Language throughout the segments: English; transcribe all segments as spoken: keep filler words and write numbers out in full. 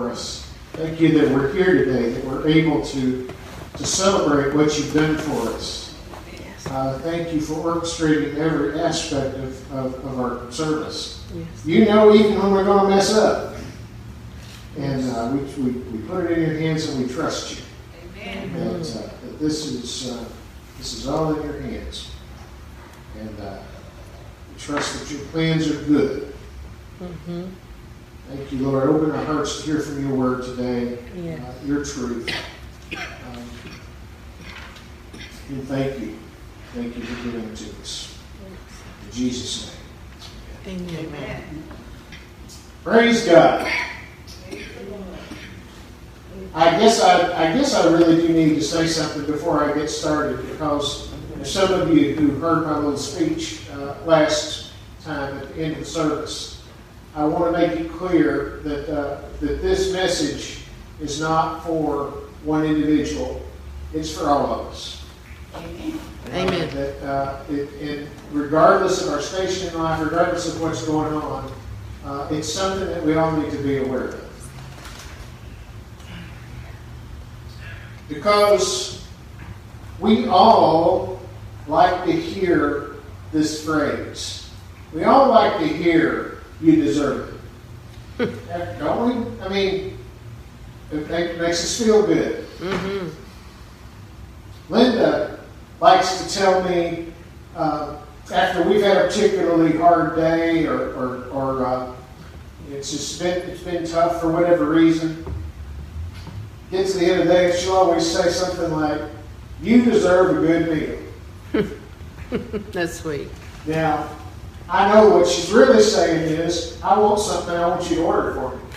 for us. Thank you that we're here today, that we're able to, to celebrate what you've done for us. Yes. Uh, thank you for orchestrating every aspect of, of, of our service. Yes. You know even when we're going to mess up. And uh, we, we, we put it in your hands and we trust you. Amen. That, uh, that this is uh, this is all in your hands. And uh, we trust that your plans are good. Mm-hmm. Thank you, Lord. Open our hearts to hear from your word today, Yeah. uh, your truth. Um, and thank you. Thank you for giving it to us. In Jesus' name. Amen. Amen. Praise God. I guess I, I guess I really do need to say something before I get started, because there's some of you who heard my little speech uh, last time at the end of the service. I want to make it clear that uh, that this message is not for one individual; it's for all of us. Amen. Amen. Uh, that uh, it, it, regardless of our station in life, regardless of what's going on, uh, it's something that we all need to be aware of. Because we all like to hear this phrase. We all like to hear, "You deserve it." Don't we? I mean, it makes us feel good. Mm-hmm. Linda likes to tell me, uh, after we've had a particularly hard day, or, or, or uh, it's just been, it's been tough for whatever reason, get to the end of the day, she'll always say something like, "You deserve a good meal." That's sweet. Now, I know what she's really saying is, "I want something, I want you to order for me."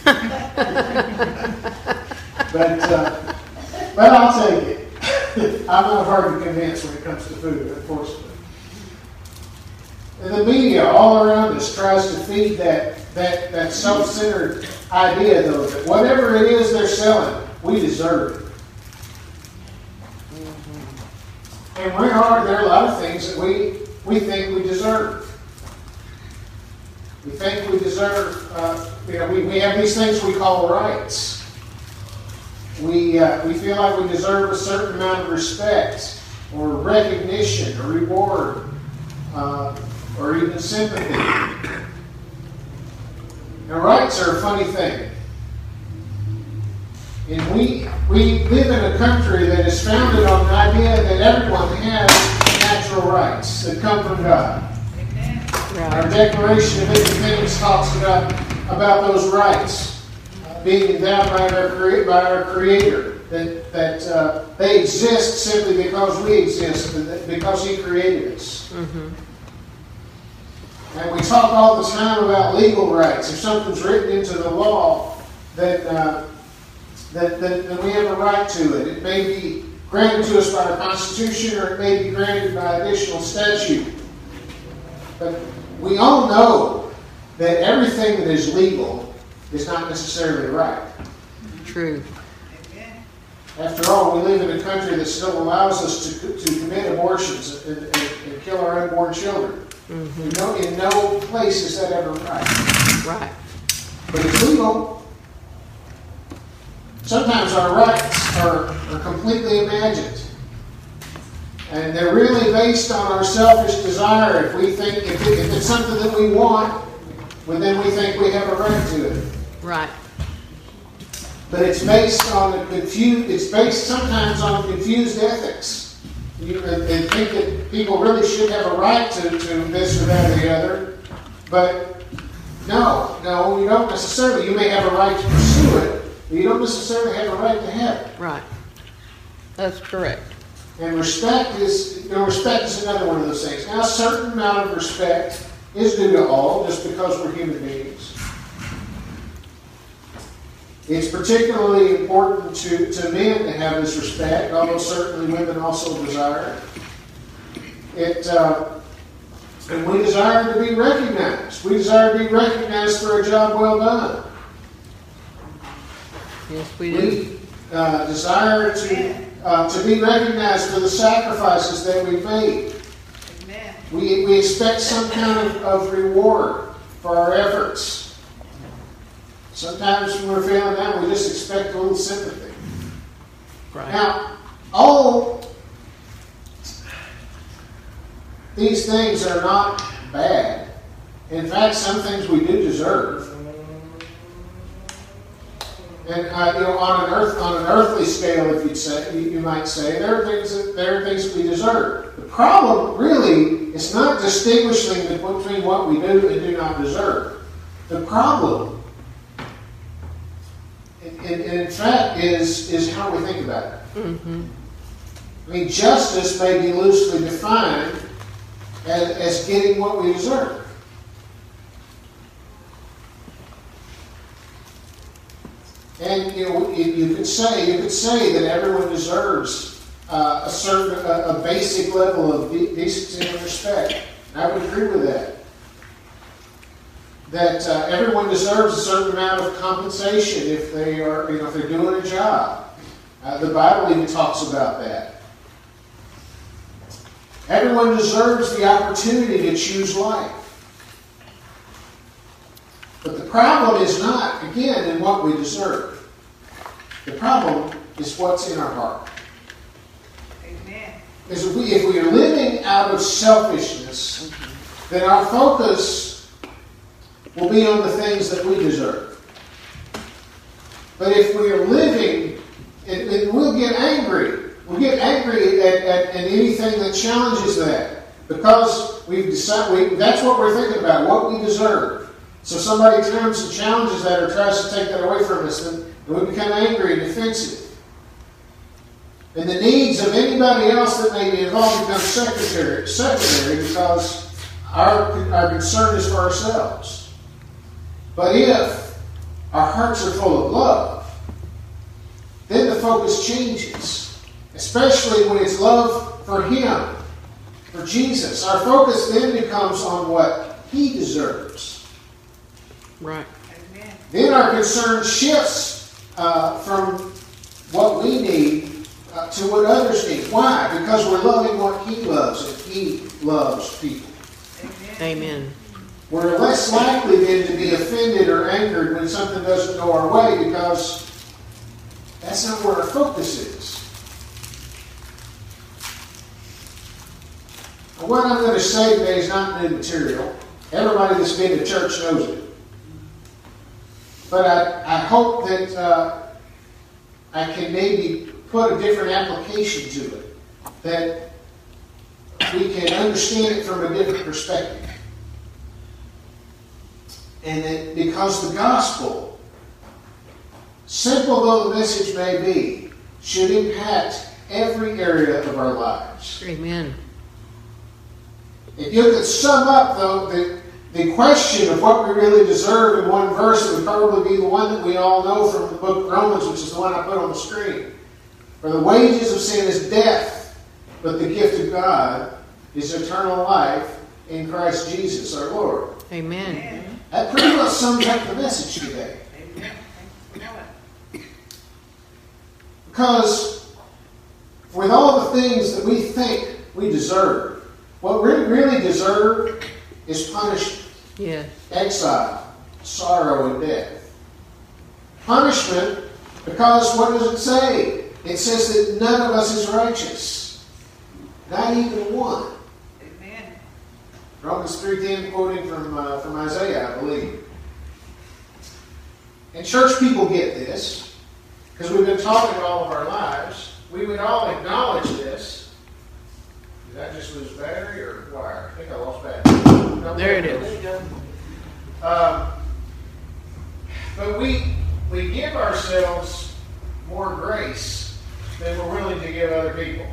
but, uh, but I'll take it. I'm not hard to convince when it comes to food, unfortunately. And the media all around us tries to feed that, that, that self-centered idea, though, that whatever it is they're selling, we deserve it. Mm-hmm. And we are, there are a lot of things that we, we think we deserve. We think we deserve, uh, you know, we, we have these things we call rights. We, uh, we feel like we deserve a certain amount of respect, or recognition, or reward, uh, or even sympathy. Now, rights are a funny thing. And we, we live in a country that is founded on the idea that everyone has natural rights that come from God. Amen. Our Declaration of Independence talks about, about those rights uh, being endowed by our, by our Creator, that, that uh, they exist simply because we exist, and that because He created us. Mm-hmm. And we talk all the time about legal rights. If something's written into the law, then, uh, that, that, that we have a right to it. It may be granted to us by our Constitution, or it may be granted by additional statute. But we all know that everything that is legal is not necessarily right. True. Amen. After all, we live in a country that still allows us to, to commit abortions and, and, and kill our unborn children. Mm-hmm. In no, in no place is that ever right. Right. But it's legal. Sometimes our rights are, are completely imagined. And they're really based on our selfish desire. If we think, if, it, if it's something that we want, well, then we think we have a right to it. Right. But it's based on a confused, it's based sometimes on confused ethics. You they think that people really should have a right to, to this or that or the other. But no, no, you don't necessarily. You may have a right to pursue it, but you don't necessarily have a right to have it. Right. That's correct. And respect is, you know, respect is another one of those things. Now, a certain amount of respect is due to all, just because we're human beings. It's particularly important to, to men to have this respect, although certainly women also desire it. It uh, and we desire to be recognized. We desire to be recognized for a job well done. Yes, we do. We uh, desire to uh, to be recognized for the sacrifices that we've made. Amen. We, we expect some kind of, of reward for our efforts. Sometimes when we're feeling down, we just expect a little sympathy. Right. Now, all these things are not bad. In fact, some things we do deserve. And uh, you know, on an earth, on an earthly scale, if you'd say, you, you might say, there are things that there are things we deserve. The problem, really, is not distinguishing between what we do and do not deserve. The problem, in, in, in fact, is is how we think about it. Mm-hmm. I mean, justice may be loosely defined as, as getting what we deserve. And you know, you, you could say you could say that everyone deserves uh, a certain, a, a basic level of de- decency and respect. And I would agree with that. That uh, everyone deserves a certain amount of compensation if they are, you know, if they're doing a job. Uh, the Bible even talks about that. Everyone deserves the opportunity to choose life. But the problem is not, again, in what we deserve. The problem is what's in our heart. Amen. Because if we, if we are living out of selfishness, then our focus will be on the things that we deserve. But if we are living, and, and we'll get angry. We'll get angry at, at, at anything that challenges that. Because we've decided, we, that's what we're thinking about, what we deserve. So somebody turns and challenges that or tries to take that away from us, and we become angry and defensive. And the needs of anybody else that may be involved become secondary, secondary because our, our concern is for ourselves. But if our hearts are full of love, then the focus changes. Especially when it's love for Him, for Jesus. Our focus then becomes on what He deserves. Right. Amen. Then our concern shifts uh, from what we need uh, to what others need. Why? Because we're loving what He loves, and He loves people. Amen. Amen. We're less likely then to be offended or angered when something doesn't go our way because that's not where our focus is. Now, what I'm going to say today is not new material. Everybody that's been to church knows it. But I, I hope that uh, I can maybe put a different application to it. That we can understand it from a different perspective. And that because the gospel, simple though the message may be, should impact every area of our lives. Amen. If you could sum up, though, the The question of what we really deserve in one verse would probably be the one that we all know from the book of Romans, which is the one I put on the screen. For the wages of sin is death, but the gift of God is eternal life in Christ Jesus our Lord. Amen. Amen. That pretty much sums up the message today. Amen. Thank you, Lord. Because with all the things that we think we deserve, what we really deserve is punishment. Yes. Exile, sorrow, and death. Punishment, because what does it say? It says that none of us is righteous. Not even one. Amen. Romans three ten, quoting from, uh, from Isaiah, I believe. And church people get this, because we've been taught it all of our lives. We would all acknowledge this. Did I just lose battery or wire? I think I lost battery. No, There it there is. you go. Um, but we we give ourselves more grace than we're willing to give other people.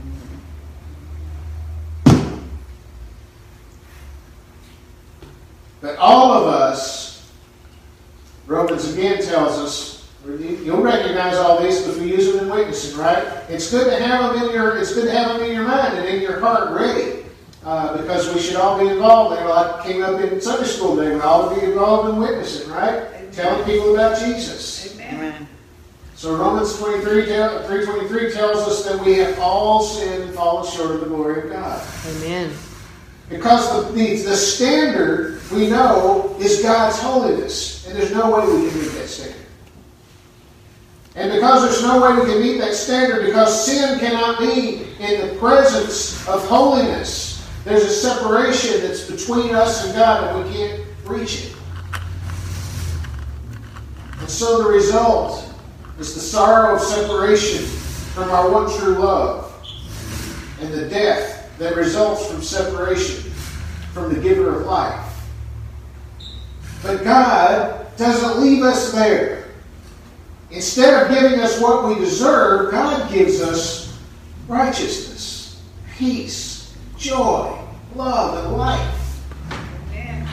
But all of us, Romans again tells us, you'll recognize all these because we use them in witnessing, right? It's good to have them in your. It's good to have them in your mind and in your heart, ready. Uh, because we should all be involved. And like came up in Sunday school today, we all be involved in witnessing, right? Amen. Telling people about Jesus. Amen. So Romans twenty-three, three twenty-three tells us that we have all sinned and fallen short of the glory of God. Amen. Because the, the, the standard, we know, is God's holiness. And there's no way we can meet that standard. And because there's no way we can meet that standard, because sin cannot be in the presence of holiness, there's a separation that's between us and God, and we can't reach it. And so the result is the sorrow of separation from our one true love, and the death that results from separation from the giver of life. But God doesn't leave us there. Instead of giving us what we deserve, God gives us righteousness, peace, joy, love, and life. Amen.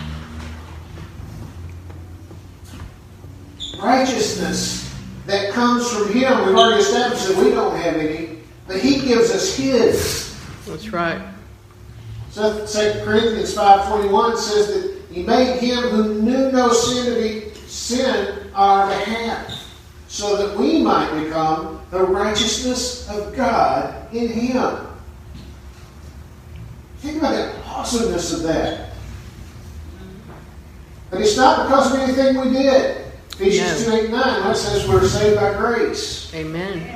Righteousness that comes from Him. We've already established that we don't have any, but He gives us His. That's right. So Second Corinthians five twenty-one says that He made Him who knew no sin to be sin on our behalf, so that we might become the righteousness of God in Him. Think about the awesomeness of that. But it's not because of anything we did. Ephesians No. two eight nine, that says we're saved by grace. Amen.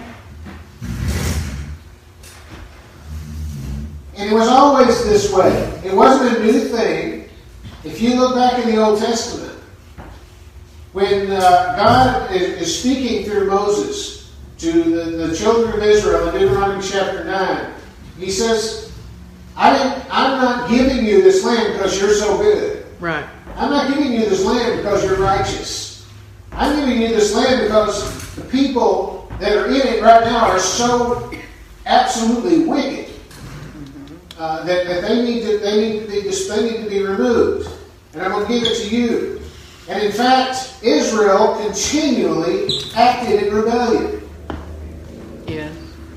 And it was always this way. It wasn't a new thing. If you look back in the Old Testament, when uh, God is, is speaking through Moses to the, the children of Israel in Deuteronomy chapter nine, He says, I didn't, I'm not giving you this land because you're so good. Right. I'm not giving you this land because you're righteous. I'm giving you this land because the people that are in it right now are so absolutely wicked uh, that, that they need to they need to be they need to be removed. And I'm going to give it to you. And in fact, Israel continually acted in rebellion. Yes.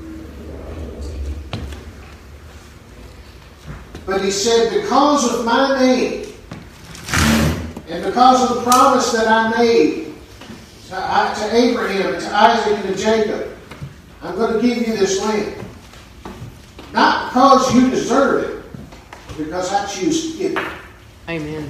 But He said, because of my name, and because of the promise that I made to, to Abraham, and to Isaac, and to Jacob, I'm going to give you this land. Not because you deserve it, but because I choose to give it. Amen.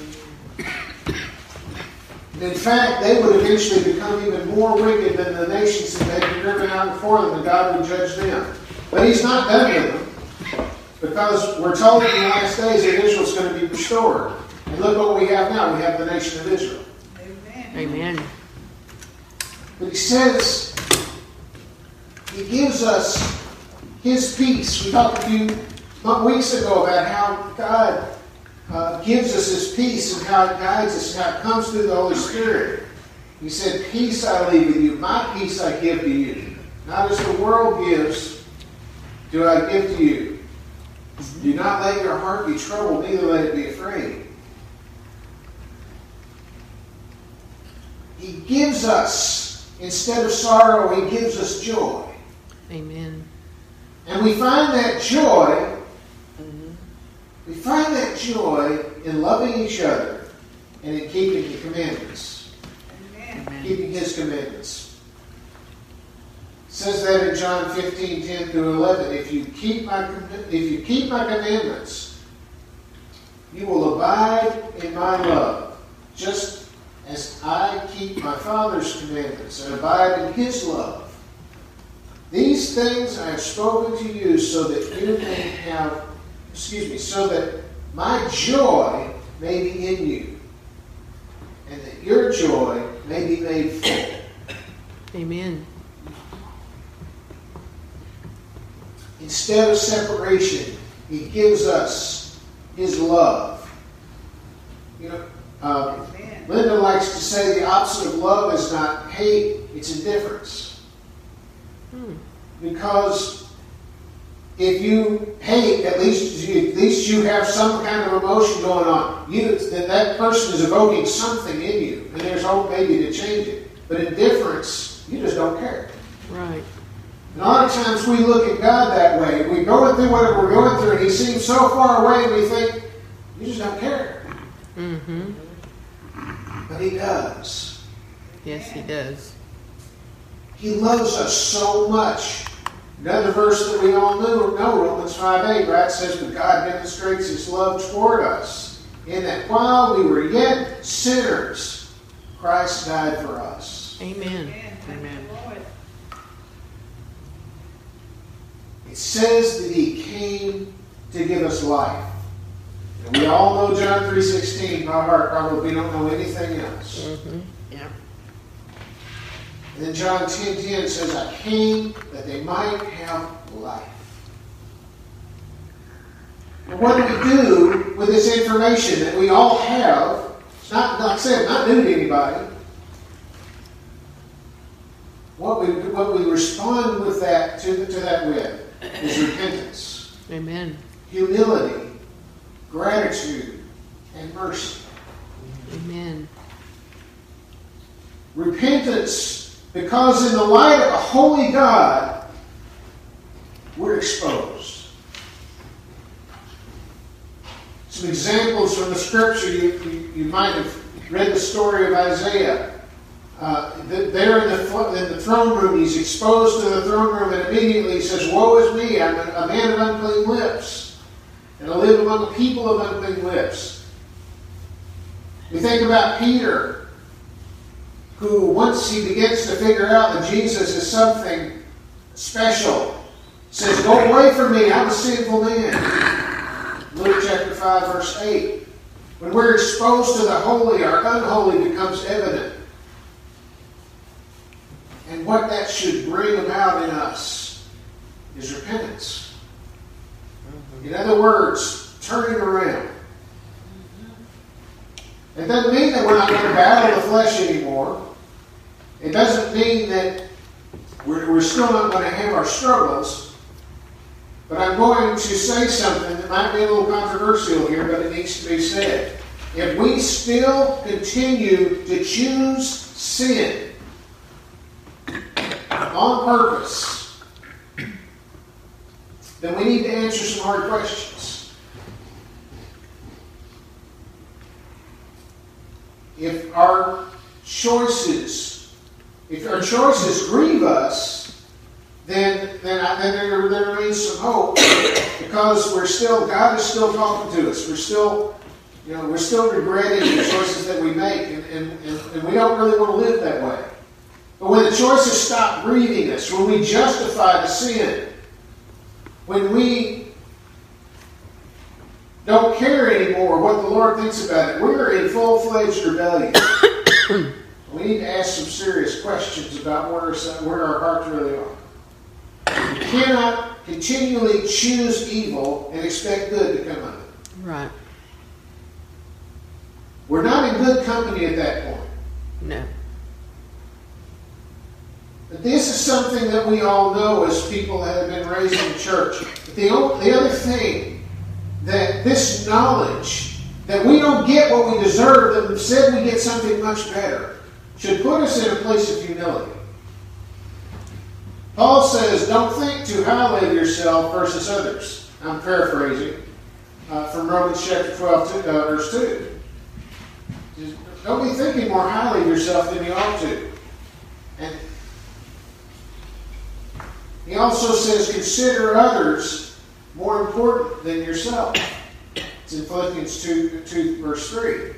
And in fact, they would eventually become even more wicked than the nations that had been driven out before them, and God would judge them. But He's not done with them, because we're told in the last days that Israel's going to be restored. And look what we have now. We have the nation of Israel. Amen. Amen. But He says, He gives us His peace. We talked a few weeks ago about how God uh, gives us His peace and how it guides us and how it comes through the Holy Spirit. He said, peace I leave with you. My peace I give to you. Not as the world gives, do I give to you. Do not let your heart be troubled, neither let it be afraid. He gives us, instead of sorrow, He gives us joy. Amen. And we find that joy, we find that joy in loving each other and in keeping the commandments. Amen. Keeping His commandments. It says that in John fifteen, ten through eleven. If you keep my if you keep my commandments, you will abide in my love, just as I keep my Father's commandments and abide in His love. These things I have spoken to you so that you may have, excuse me, so that my joy may be in you, and that your joy may be made full. Amen. Instead of separation, He gives us His love. You know, um, Amen. Linda likes to say the opposite of love is not hate, it's indifference. Hmm. Because if you hate, at least you, at least you have some kind of emotion going on. You, that, that person is evoking something in you, and there's hope maybe to change it. But indifference, you just don't care. Right. And a lot of times we look at God that way. We're going through whatever we're going through, and He seems so far away, and we think, you just don't care. Mm-hmm. But He does. Yes, He does. He loves us so much Another verse that we all know, know Romans five eight, right, says, but God demonstrates His love toward us, in that while we were yet sinners, Christ died for us. Amen. Amen. Thank Amen. you, Lord. It says that He came to give us life. And we all know John three sixteen by heart, probably we don't know anything else. Mm-hmm. Yeah. And then John ten ten says, I came that they might have life. And what do we do with this information that we all have? It's not, like I said, not new to anybody. What we, what we respond with that to, to that with is repentance, Amen. humility, gratitude, and mercy. Amen. Repentance, because in the light of a holy God, we're exposed. Some examples from the scripture, you, you, you might have read the story of Isaiah. Uh, there in the, in the throne room, he's exposed to the throne room, and immediately he says, woe is me, I'm a, a man of unclean lips, and I live among a people of unclean lips. We think about Peter, who once he begins to figure out that Jesus is something special, says, go away from me, I'm a sinful man. Luke chapter five, verse eight. When we're exposed to the holy, our unholy becomes evident. And what that should bring about in us is repentance. In other words, turning around. It doesn't mean that we're not going to battle the flesh anymore. It doesn't mean that we're, we're still not going to have our struggles. But I'm going to say something that might be a little controversial here, but it needs to be said. If we still continue to choose sin on purpose, then we need to answer some hard questions. If our choices, if our choices grieve us, then then, I, then there, there remains some hope, because we're still God is still talking to us. We're still, you know, we're still regretting the choices that we make, and, and, and, and we don't really want to live that way. But when the choices stop grieving us, when we justify the sin, when we don't care anymore what the Lord thinks about it, we're in full-fledged rebellion. We need to ask some serious questions about where, where our hearts really are. We cannot continually choose evil and expect good to come of it. Right. We're not in good company at that point. No. But this is something that we all know as people that have been raised in the church. But the, the other thing, that this knowledge that we don't get what we deserve, that instead we get something much better, should put us in a place of humility. Paul says, don't think too highly of yourself versus others. I'm paraphrasing uh, from Romans chapter twelve, uh, verse two. Just don't be thinking more highly of yourself than you ought to. And he also says, consider others more important than yourself. It's in Philippians two, two verse three.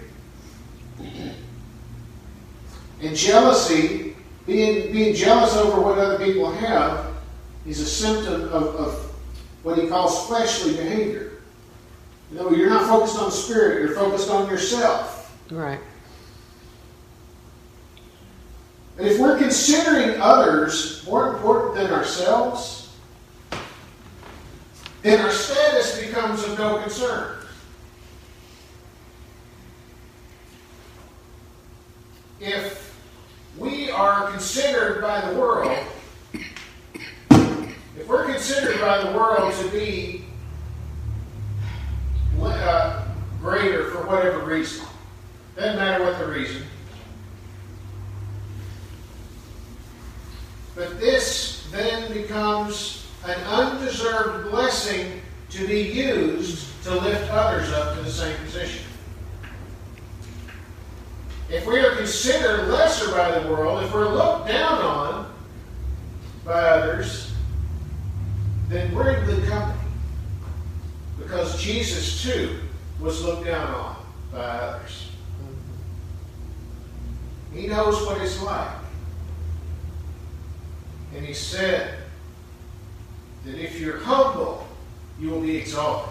And jealousy, being, being jealous over what other people have, is a symptom of, of what he calls fleshly behavior. You know, you're not focused on the Spirit, you're focused on yourself. Right. And if we're considering others more important than ourselves, then our status becomes of no concern. If we are considered by the world, if we're considered by the world to be uh, greater for whatever reason, doesn't matter what the reason, but this then becomes an undeserved blessing to be used to lift others up to the same position. If we are considered lesser by the world, if we're looked down on by others, then we're in good company. Because Jesus, too, was looked down on by others. He knows what it's like. And he said that if you're humble, you will be exalted.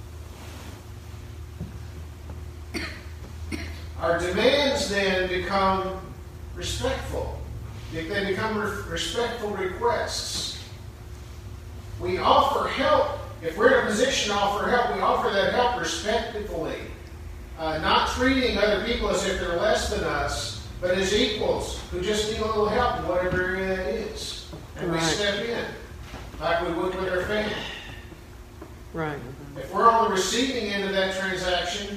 Our demands then become respectful. They become respectful requests. We offer help. If we're in a position to offer help, we offer that help respectfully. Uh, not treating other people as if they're less than us, but as equals who just need a little help in whatever area that is. And Right. we step in like we would with our family. Right. If we're on the receiving end of that transaction,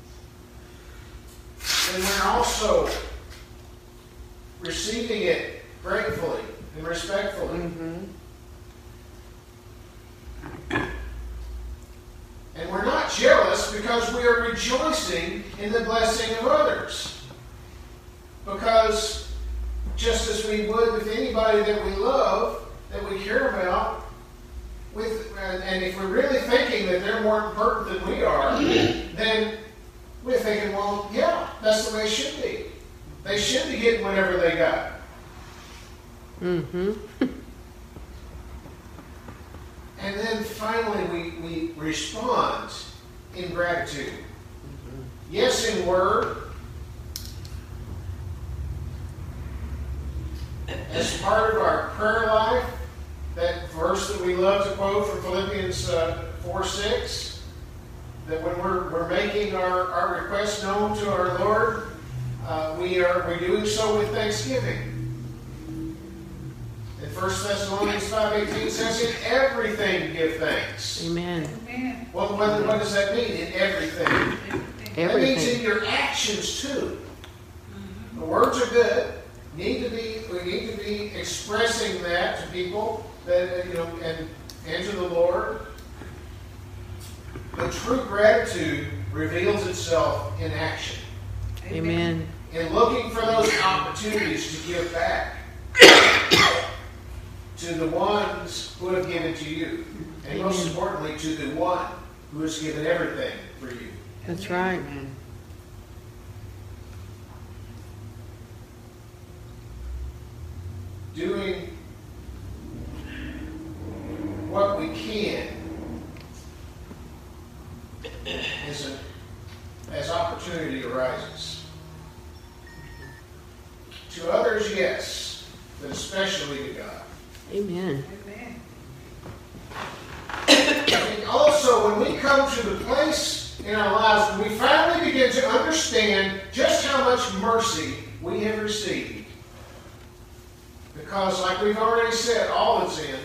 then we're also receiving it gratefully and respectfully. Mm-hmm. And we're not jealous because we are rejoicing in the blessing of others. Because just as we would with anybody that we love, that we care about, with and if we're really thinking that they're more important than we are, then we're thinking, well, yeah, that's the way it should be. They should be getting whatever they got. Mm-hmm. And then finally we, we respond in gratitude. Mm-hmm. Yes, in word. As part of our prayer life, that verse that we love to quote from Philippians uh, four six, that when we're, we're making our, our requests known to our Lord, uh, we are we're doing so with thanksgiving. And First Thessalonians five eighteen says, in everything give thanks. Amen. Amen. Well, what, what does that mean? In everything. That means in Everything. your actions too. The words are good. Need to be we need to be expressing that to people that you know and and to the Lord. But true gratitude reveals itself in action. Amen. In looking for those opportunities to give back to the ones who have given to you. And most Amen. importantly, to the one who has given everything for you. That's right. Doing what we can as, a, as opportunity arises. To others, yes, but especially to God. Amen. Amen. And also, when we come to the place in our lives when we finally begin to understand just how much mercy we have received, because, like we've already said, all is in.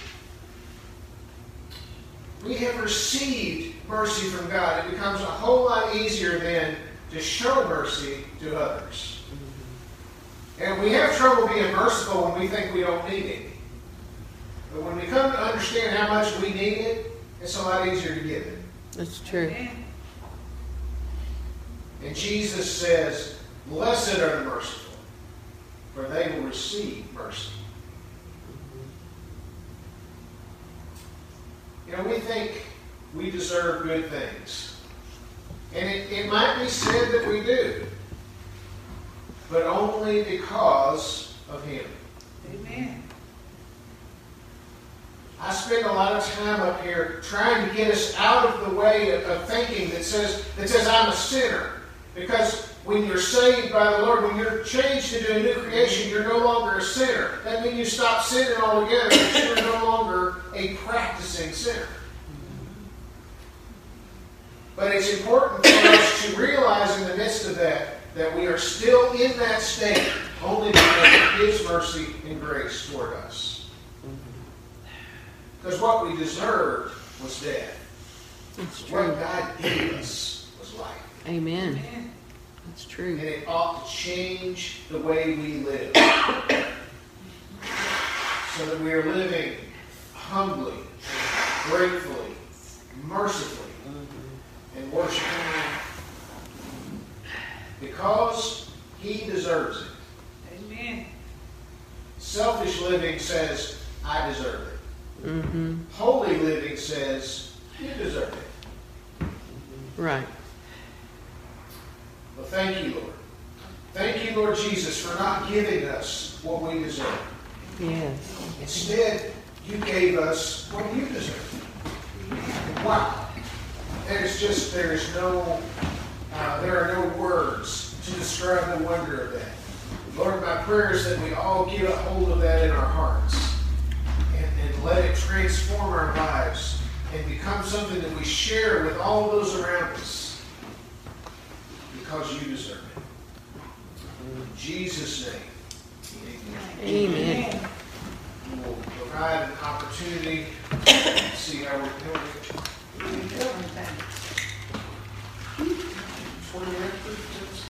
We have received mercy from God. It becomes a whole lot easier then to show mercy to others. And we have trouble being merciful when we think we don't need it. But when we come to understand how much we need it, it's a lot easier to give it. That's true. Amen. And Jesus says, blessed are the merciful, for they will receive mercy. You know, we think we deserve good things. And it, it might be said that we do, but only because of Him. Amen. I spend a lot of time up here trying to get us out of the way of, of thinking that says, that says I'm a sinner. Because when you're saved by the Lord, when you're changed into a new creation, you're no longer a sinner. That means you stop sinning altogether, but you're no longer a practicing sinner. But it's important for us to realize in the midst of that, that we are still in that state only because of His mercy and grace toward us. Because what we deserved was death. That's What true. God gave us was life. Amen. Amen. That's true. And it ought to change the way we live. So that we are living humbly, gratefully, mercifully, and worshiping Him. Because He deserves it. Amen. Selfish living says, I deserve it. Mm-hmm. Holy living says, you deserve it. Right. Well, thank you, Lord. Thank you, Lord Jesus, for not giving us what we deserve. Yes. Instead, you gave us what you deserve. Wow. There's just, there's no, uh, there are no words to describe the wonder of that. Lord, my prayer is that we all get a hold of that in our hearts and, and let it transform our lives and become something that we share with all those around us because you deserve it. In Jesus' name, amen. Amen. We'll provide an opportunity to see how we're doing.